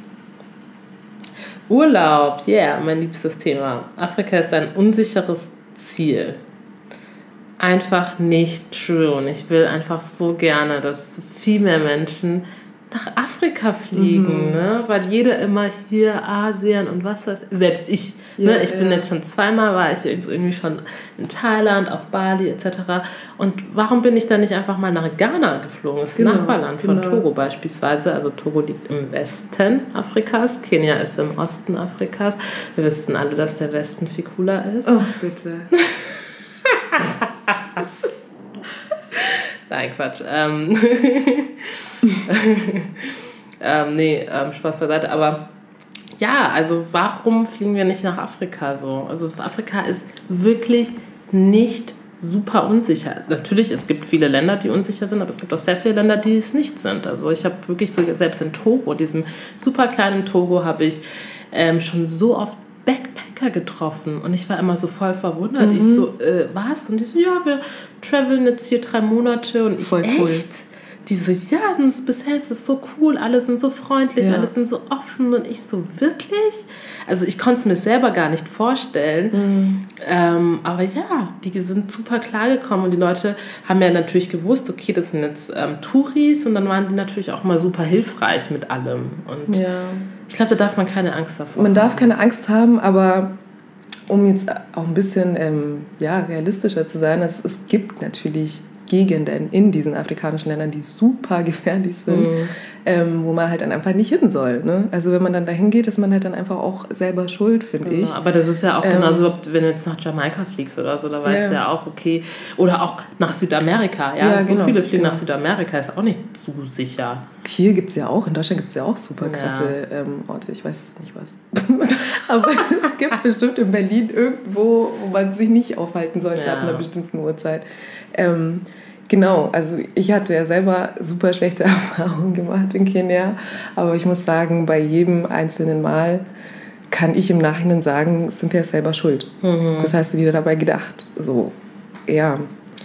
Urlaub, ja, yeah, mein liebstes Thema. Afrika ist ein unsicheres Ziel. Einfach nicht true. Und ich will einfach so gerne, dass viel mehr Menschen nach Afrika fliegen, mhm. ne? Weil jeder immer hier Asien und was weiß ich. Selbst ich, ja, ne? ich bin ja. jetzt schon zweimal, war ich irgendwie schon in Thailand, auf Bali et cetera. Und warum bin ich dann nicht einfach mal nach Ghana geflogen? Das ist genau, Nachbarland von genau. Togo beispielsweise. Also Togo liegt im Westen Afrikas, Kenia ist im Osten Afrikas. Wir wissen alle, dass der Westen viel cooler ist. Oh, bitte. Nein, Quatsch. Ähm, ähm, nee, ähm, Spaß beiseite. Aber ja, also warum fliegen wir nicht nach Afrika so? Also Afrika ist wirklich nicht super unsicher. Natürlich, es gibt viele Länder, die unsicher sind, aber es gibt auch sehr viele Länder, die es nicht sind. Also ich habe wirklich so, selbst in Togo, diesem super kleinen Togo, habe ich ähm, schon so oft Backpacker getroffen und ich war immer so voll verwundert. Mhm. Ich so, äh, was? Und die so, ja, wir traveln jetzt hier drei Monate und ich, voll cool. echt? Die so, ja, bisher ist es so cool, alle sind so freundlich, ja. alle sind so offen und ich so, wirklich? Also ich konnte es mir selber gar nicht vorstellen, mhm. ähm, aber ja, die sind super klar gekommen und die Leute haben ja natürlich gewusst, okay, das sind jetzt ähm, Touris und dann waren die natürlich auch mal super hilfreich mit allem und ja. ich glaube, da darf man keine Angst davor Man haben. darf keine Angst haben, aber um jetzt auch ein bisschen ähm, ja, realistischer zu sein, es, es gibt natürlich Gegenden in diesen afrikanischen Ländern, die super gefährlich sind, mm. ähm, wo man halt dann einfach nicht hin soll. Ne? Also wenn man dann dahin geht, ist man halt dann einfach auch selber schuld, finde genau, ich. Aber das ist ja auch ähm, genauso, wenn du jetzt nach Jamaika fliegst oder so, da weißt yeah. du ja auch, okay, oder auch nach Südamerika. Ja, ja so genau, viele fliegen genau. nach Südamerika, ist auch nicht so sicher. Hier gibt es ja auch, in Deutschland gibt es ja auch super krasse ja. ähm, Orte, ich weiß nicht was. Aber es gibt bestimmt in Berlin irgendwo, wo man sich nicht aufhalten sollte ja. ab einer bestimmten Uhrzeit. Ähm, genau, also ich hatte ja selber super schlechte Erfahrungen gemacht in Kenia, aber ich muss sagen, bei jedem einzelnen Mal kann ich im Nachhinein sagen, sind wir selber schuld. Mhm. Was hast du dir dabei gedacht? So, ja.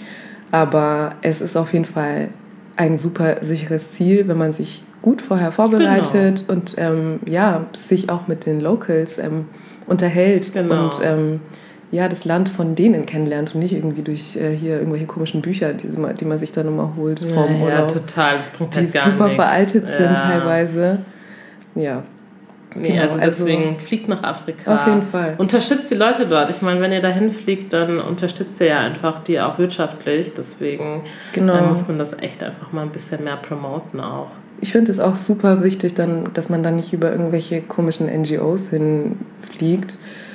Aber es ist auf jeden Fall ein super sicheres Ziel, wenn man sich gut vorher vorbereitet genau. und ähm, ja, sich auch mit den Locals ähm, unterhält genau. und ähm, ja, das Land von denen kennenlernt und nicht irgendwie durch äh, hier irgendwelche komischen Bücher, die, die man sich dann immer holt vom ja, Urlaub. Ja, total, das bringt halt gar Die super nichts. veraltet ja. sind teilweise. Ja. Nee, genau, also deswegen also, fliegt nach Afrika. Auf jeden Fall. Unterstützt die Leute dort. Ich meine, wenn ihr dahin fliegt, dann unterstützt ihr ja einfach die auch wirtschaftlich. Deswegen genau. äh, muss man das echt einfach mal ein bisschen mehr promoten auch. Ich finde es auch super wichtig, dann, dass man dann nicht über irgendwelche komischen N G Os hinfliegt.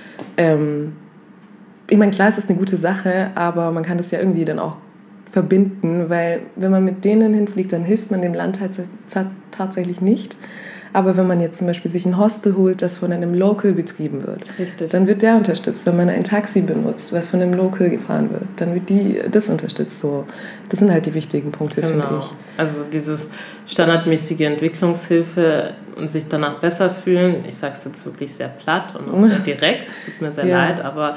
Ähm, ich meine, klar, es ist eine gute Sache, aber man kann das ja irgendwie dann auch verbinden, weil wenn man mit denen hinfliegt, dann hilft man dem Land halt tatsächlich nicht. Aber wenn man jetzt zum Beispiel sich ein Hostel holt, das von einem Local betrieben wird, Richtig. dann wird der unterstützt. Wenn man ein Taxi benutzt, was von einem Local gefahren wird, dann wird die, das unterstützt. So. Das sind halt die wichtigen Punkte, genau. finde ich. Also dieses standardmäßige Entwicklungshilfe und sich danach besser fühlen, ich sage es jetzt wirklich sehr platt und auch sehr direkt, es tut mir sehr ja. leid, aber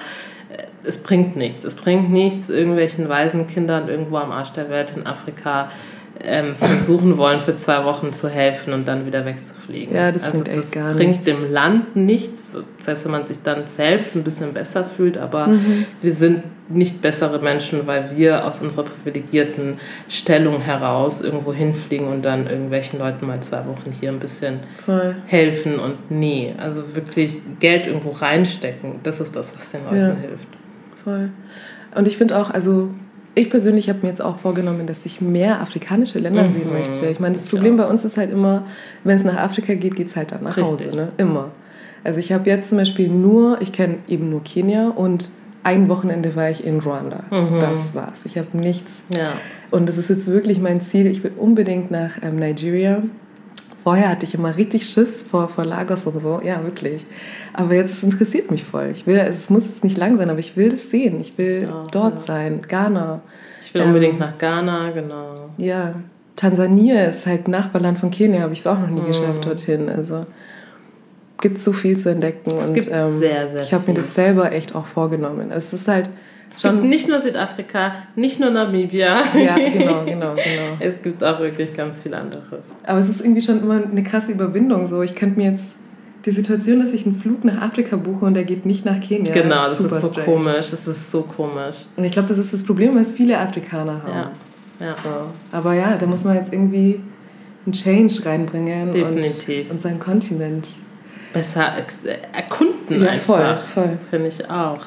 es bringt nichts. Es bringt nichts, irgendwelchen Waisenkindern irgendwo am Arsch der Welt in Afrika ähm, versuchen wollen, für zwei Wochen zu helfen und dann wieder wegzufliegen. Ja, das also bringt echt das gar bringt nichts. dem Land nichts, selbst wenn man sich dann selbst ein bisschen besser fühlt, aber mhm. wir sind nicht bessere Menschen, weil wir aus unserer privilegierten Stellung heraus irgendwo hinfliegen und dann irgendwelchen Leuten mal zwei Wochen hier ein bisschen Voll. helfen und nee, also wirklich Geld irgendwo reinstecken, das ist das, was den Leuten ja. hilft. Voll. Und ich finde auch, also ich persönlich habe mir jetzt auch vorgenommen, dass ich mehr afrikanische Länder mhm. sehen möchte. Ich meine, das ich Problem auch. bei uns ist halt immer, wenn es nach Afrika geht, geht es halt dann nach Richtig. Hause, ne? Immer. Also ich habe jetzt zum Beispiel nur, ich kenne eben nur Kenia und ein Wochenende war ich in Ruanda. Mhm. Das war's. Ich habe nichts. Ja. Und das ist jetzt wirklich mein Ziel. Ich will unbedingt nach ähm, Nigeria. Vorher hatte ich immer richtig Schiss vor, vor Lagos und so. Ja, wirklich. Aber jetzt es interessiert mich voll. Ich will, es muss jetzt nicht lang sein, aber ich will das sehen. Ich will ja, dort ja. sein. Ghana. Ich will ähm, unbedingt nach Ghana, genau. Ja. Tansania ist halt Nachbarland von Kenia. Habe ich es auch noch nie mhm. geschafft dorthin. Also gibt es so viel zu entdecken. Es und gibt ähm, sehr, sehr ich habe mir das selber echt auch vorgenommen. Es ist halt Es gibt nicht nur Südafrika, nicht nur Namibia. Ja, genau, genau, genau. Es gibt auch wirklich ganz viel anderes. Aber es ist irgendwie schon immer eine krasse Überwindung so. Ich könnte mir jetzt die Situation, dass ich einen Flug nach Afrika buche und der geht nicht nach Kenia. Genau, das super ist so strange. komisch. Das ist so komisch. Und ich glaube, das ist das Problem, was viele Afrikaner haben. Ja, ja. So. Aber ja, da muss man jetzt irgendwie einen Change reinbringen. Definitiv. Und unseren Kontinent besser erkunden ja, einfach. Voll, voll. Finde ich auch.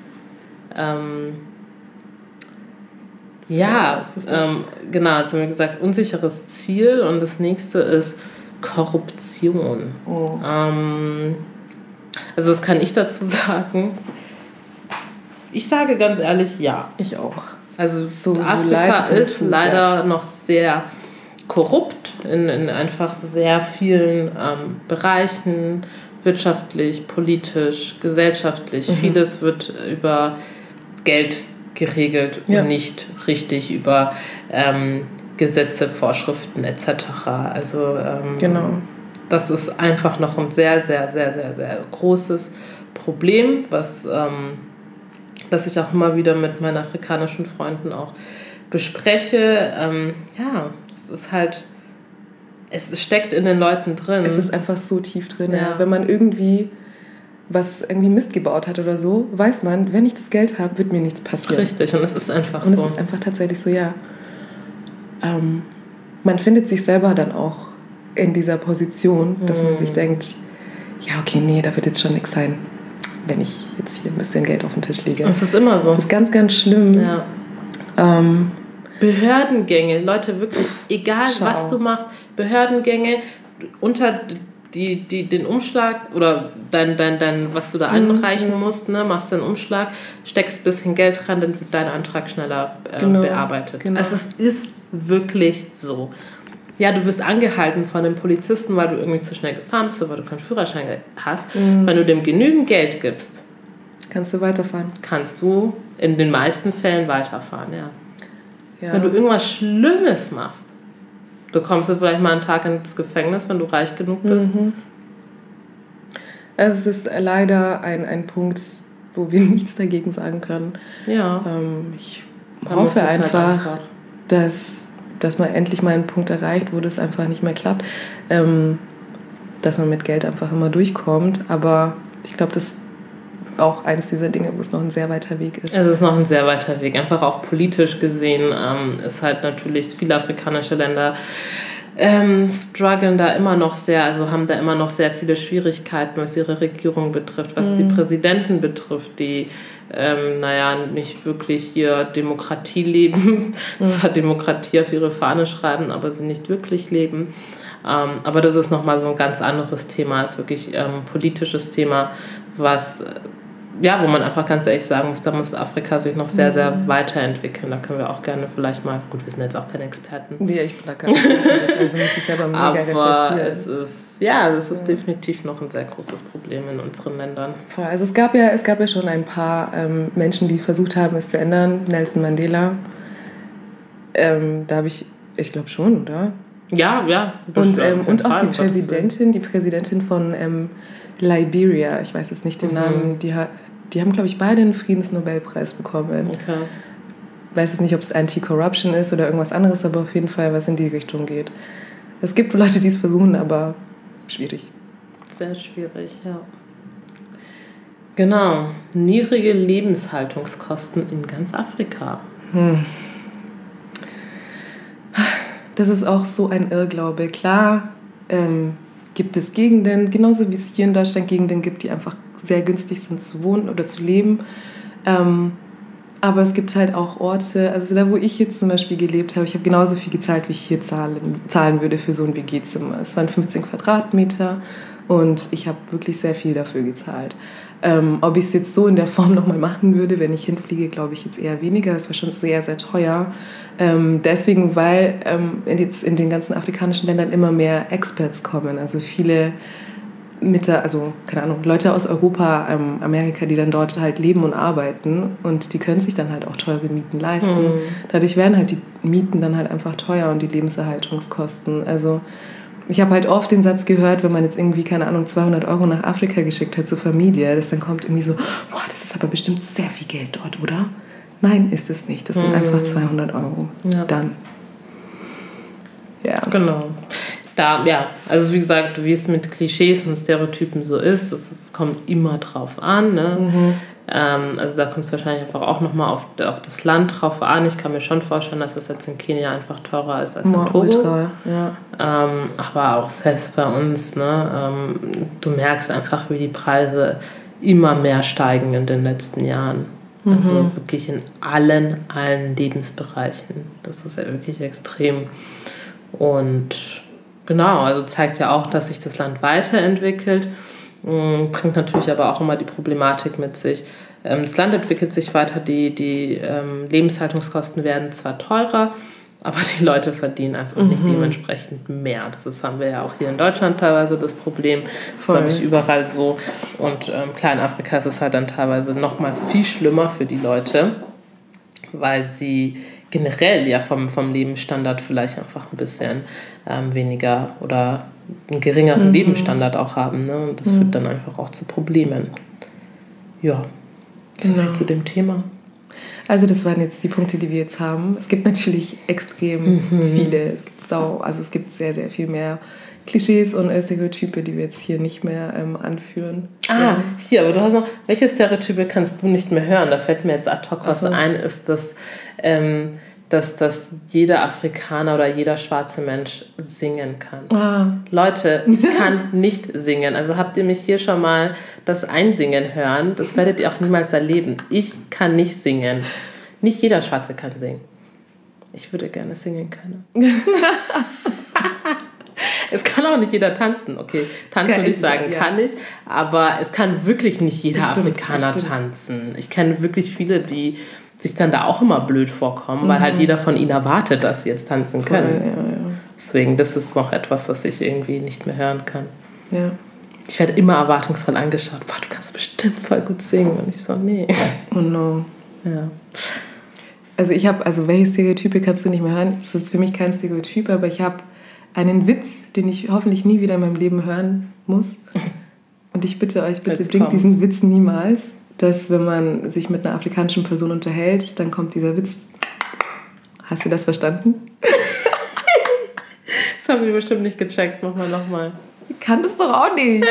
Ähm, ja, ja ähm, genau, jetzt haben wir gesagt, unsicheres Ziel und das nächste ist Korruption. Oh. Ähm, also was kann ich dazu sagen? Ich sage ganz ehrlich, ja. Ich auch. Also so, Afrika so ist tut, leider ja. noch sehr korrupt in, in einfach sehr vielen ähm, Bereichen, wirtschaftlich, politisch, gesellschaftlich. Mhm. Vieles wird über Geld geregelt ja. und nicht richtig über ähm, Gesetze, Vorschriften et cetera. Also ähm, genau. das ist einfach noch ein sehr, sehr, sehr, sehr, sehr großes Problem, was ähm, das ich auch immer wieder mit meinen afrikanischen Freunden auch bespreche. Ähm, ja, es ist halt, es steckt in den Leuten drin. Es ist einfach so tief drin. Ja. Ja. Wenn man irgendwie was irgendwie Mist gebaut hat oder so, weiß man, wenn ich das Geld habe, wird mir nichts passieren. Richtig, und es ist einfach und so. Und es ist einfach tatsächlich so, ja. Ähm, man findet sich selber dann auch in dieser Position, dass man sich denkt, ja, okay, nee, da wird jetzt schon nichts sein, wenn ich jetzt hier ein bisschen Geld auf den Tisch lege. Es ist immer so. Das ist ganz, ganz schlimm. Ja. Ähm, Behördengänge, Leute, wirklich, egal Schau. was du machst, Behördengänge unter die, die, den Umschlag oder dein, dein, dein, was du da anreichen mhm. musst, ne, machst den Umschlag, steckst ein bisschen Geld dran, dann wird dein Antrag schneller äh, genau. bearbeitet. Genau. Also es ist wirklich so. Ja, du wirst angehalten von dem Polizisten, weil du irgendwie zu schnell gefahren bist oder weil du keinen Führerschein hast. Mhm. Wenn du dem genügend Geld gibst, kannst du weiterfahren. Kannst du in den meisten Fällen weiterfahren, ja. Ja. Wenn du irgendwas Schlimmes machst, du kommst du vielleicht mal einen Tag ins Gefängnis, wenn du reich genug bist. Mhm. Also es ist leider ein, ein Punkt, wo wir nichts dagegen sagen können. Ja. Ähm, ich da hoffe einfach, halt einfach, dass, dass man endlich mal einen Punkt erreicht, wo das einfach nicht mehr klappt. Ähm, dass man mit Geld einfach immer durchkommt. Aber ich glaube, das auch eins dieser Dinge, wo es noch ein sehr weiter Weg ist. Es ist noch ein sehr weiter Weg. Einfach auch politisch gesehen ähm, ist halt natürlich viele afrikanische Länder ähm, strugglen da immer noch sehr, also haben da immer noch sehr viele Schwierigkeiten, was ihre Regierung betrifft, was mhm. die Präsidenten betrifft, die ähm, naja, nicht wirklich hier Demokratie leben, mhm. zwar Demokratie auf ihre Fahne schreiben, aber sie nicht wirklich leben. Ähm, aber das ist nochmal so ein ganz anderes Thema, ist wirklich ein ähm, politisches Thema, was ja, wo man einfach ganz ehrlich sagen muss, da muss Afrika sich noch sehr, sehr mhm. weiterentwickeln. Da können wir auch gerne vielleicht mal, gut, wir sind jetzt auch keine Experten. Nee, ich bin da keine Experten, also muss ich selber mega aber recherchieren. Es ist, ja, das ist ja. definitiv noch ein sehr großes Problem in unseren Ländern. Voll. Also es gab ja, es gab ja schon ein paar ähm, Menschen, die versucht haben, es zu ändern. Nelson Mandela, ähm, da habe ich, ich glaube schon, oder? Ja, ja. Und, ähm, und auch die Präsidentin, die Präsidentin von ähm, Liberia, ich weiß jetzt nicht den mhm. Namen, die, die haben, glaube ich, beide einen Friedensnobelpreis bekommen. Okay. Ich weiß jetzt nicht, ob es Anti-Corruption ist oder irgendwas anderes, aber auf jeden Fall was in die Richtung geht. Es gibt Leute, die es versuchen, aber schwierig. Sehr schwierig, ja. Genau. Niedrige Lebenshaltungskosten in ganz Afrika. Hm. Das ist auch so ein Irrglaube. Klar, ähm, gibt es Gegenden, genauso wie es hier in Deutschland Gegenden gibt, die einfach sehr günstig sind zu wohnen oder zu leben. Ähm, aber es gibt halt auch Orte, also da, wo ich jetzt zum Beispiel gelebt habe, ich habe genauso viel gezahlt, wie ich hier zahlen, zahlen würde für so ein W G-Zimmer. Es waren fünfzehn Quadratmeter und ich habe wirklich sehr viel dafür gezahlt. Ähm, ob ich es jetzt so in der Form nochmal machen würde, wenn ich hinfliege, glaube ich jetzt eher weniger. Es war schon sehr, sehr teuer. Ähm, deswegen, weil ähm, in, die, in den ganzen afrikanischen Ländern immer mehr Expats kommen. Also viele mit der, also keine Ahnung, Leute aus Europa, ähm, Amerika, die dann dort halt leben und arbeiten und die können sich dann halt auch teure Mieten leisten. Mhm. Dadurch werden halt die Mieten dann halt einfach teuer und die Lebenserhaltungskosten. Also ich habe halt oft den Satz gehört, wenn man jetzt irgendwie, keine Ahnung, zweihundert Euro nach Afrika geschickt hat zur Familie, dass dann kommt irgendwie so, boah, das ist aber bestimmt sehr viel Geld dort, oder? Nein, ist es nicht. Das sind mm. einfach zweihundert Euro. Ja. Dann. Ja. Genau. Da, ja, also wie gesagt, wie es mit Klischees und Stereotypen so ist, es, es kommt immer drauf an, ne? Mhm. Ähm, also da kommt es wahrscheinlich einfach auch nochmal auf, auf das Land drauf an. Ich kann mir schon vorstellen, dass das jetzt in Kenia einfach teurer ist als in Togo. Ultra, ja. Ähm, aber auch selbst bei uns, ne, ähm, du merkst einfach, wie die Preise immer mehr steigen in den letzten Jahren. Mhm. Also wirklich in allen, allen Lebensbereichen. Das ist ja wirklich extrem. Und genau, also zeigt ja auch, dass sich das Land weiterentwickelt. Bringt natürlich aber auch immer die Problematik mit sich. Das Land entwickelt sich weiter, die, die ähm, Lebenshaltungskosten werden zwar teurer, aber die Leute verdienen einfach mhm. nicht dementsprechend mehr. Das ist, haben wir ja auch hier in Deutschland teilweise das Problem. Das ist, glaube ich, überall so. Und ähm, klar, in Afrika ist es halt dann teilweise noch mal viel schlimmer für die Leute, weil sie generell ja vom, vom Lebensstandard vielleicht einfach ein bisschen ähm, weniger oder einen geringeren mhm. Lebensstandard auch haben. Ne? Und das mhm. führt dann einfach auch zu Problemen. Ja, so viel zu dem Thema. Also das waren jetzt die Punkte, die wir jetzt haben. Es gibt natürlich extrem mhm. viele, es gibt sau, also es gibt sehr, sehr viel mehr Klischees und Stereotype, die wir jetzt hier nicht mehr ähm, anführen. Ah, ja. Hier, aber du hast noch, welche Stereotype kannst du nicht mehr hören? Da fällt mir jetzt ad hoc was so. ein, ist, dass, ähm, dass, dass jeder Afrikaner oder jeder schwarze Mensch singen kann. Ah. Leute, ich kann nicht singen. Also habt ihr mich hier schon mal das Einsingen hören? Das werdet ihr auch niemals erleben. Ich kann nicht singen. Nicht jeder Schwarze kann singen. Ich würde gerne singen können. Es kann auch nicht jeder tanzen. Okay, tanzen würde ich sagen, ja. kann ich. Aber es kann wirklich nicht jeder das stimmt, Afrikaner tanzen. Ich kenne wirklich viele, die sich dann da auch immer blöd vorkommen, mhm. weil halt jeder von ihnen erwartet, dass sie jetzt tanzen können. Ja, ja, ja. Deswegen, das ist noch etwas, was ich irgendwie nicht mehr hören kann. Ja. Ich werde immer erwartungsvoll angeschaut. Boah, du kannst bestimmt voll gut singen. Und ich so, nee. Oh no. Ja. Also ich habe, also welche Stereotype kannst du nicht mehr hören? Das ist für mich kein Stereotyp, aber ich habe einen Witz, den ich hoffentlich nie wieder in meinem Leben hören muss. Und ich bitte euch, bitte Jetzt bringt kommt's. diesen Witz niemals, dass wenn man sich mit einer afrikanischen Person unterhält, dann kommt dieser Witz. Hast du das verstanden? Das haben wir bestimmt nicht gecheckt. Mach mal nochmal. Ich kann das doch auch nicht.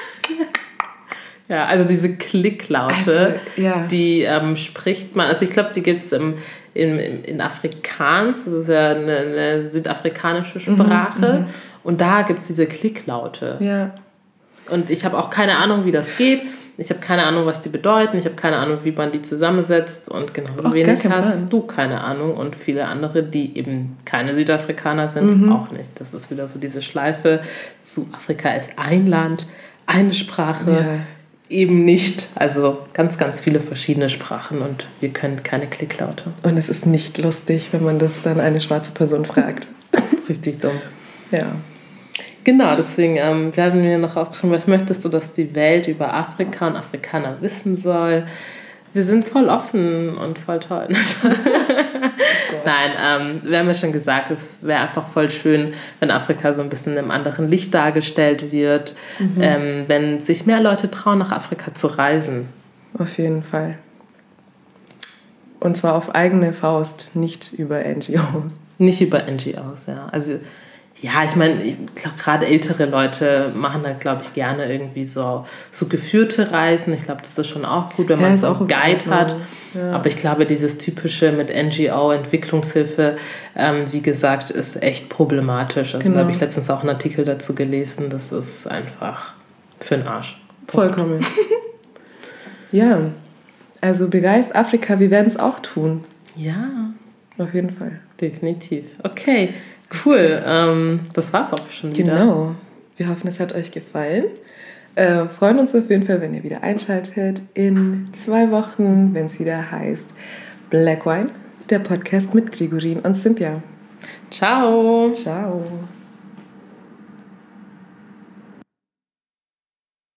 Ja, also diese Klicklaute, also, ja. die ähm, spricht man, also ich glaube, die gibt es im, im, im, in Afrikaans, das ist ja eine, eine südafrikanische Sprache, mhm, und da gibt es diese Klicklaute. Ja. Und ich habe auch keine Ahnung, wie das geht, ich habe keine Ahnung, was die bedeuten, ich habe keine Ahnung, wie man die zusammensetzt und genauso wenig hast du keine Ahnung und viele andere, die eben keine Südafrikaner sind, mhm, auch nicht. Das ist wieder so diese Schleife zu Afrika ist ein Land, eine Sprache, ja. Eben nicht. Also ganz, ganz viele verschiedene Sprachen und wir können keine Klicklaute. Und es ist nicht lustig, wenn man das dann eine schwarze Person fragt. Richtig dumm. Ja. Genau, deswegen ähm, werden wir noch aufgeschrieben, was möchtest du, dass die Welt über Afrika und Afrikaner wissen soll? Wir sind voll offen und voll toll. Nein, ähm, wir haben ja schon gesagt, es wäre einfach voll schön, wenn Afrika so ein bisschen im anderen Licht dargestellt wird, mhm, ähm, wenn sich mehr Leute trauen, nach Afrika zu reisen. Auf jeden Fall. Und zwar auf eigene Faust, nicht über N G Os. Nicht über N G Os, ja. Also ja, ich meine, ich glaube, gerade ältere Leute machen da, glaube ich, gerne irgendwie so, so geführte Reisen. Ich glaube, das ist schon auch gut, wenn ja, man so einen Guide hat. Ja. Aber ich glaube, dieses typische mit N G O, Entwicklungshilfe, ähm, wie gesagt, ist echt problematisch. Also genau, da habe ich letztens auch einen Artikel dazu gelesen. Das ist einfach für den Arsch. Punkt. Vollkommen. Ja, also begeist Afrika, wir werden es auch tun. Ja. Auf jeden Fall. Definitiv. Okay. Cool, ähm, das war's auch schon wieder. Genau, wir hoffen, es hat euch gefallen. Äh, freuen uns auf jeden Fall, wenn ihr wieder einschaltet in zwei Wochen, wenn es wieder heißt Black Wine, der Podcast mit Gregorin und Cynthia. Ciao. Ciao.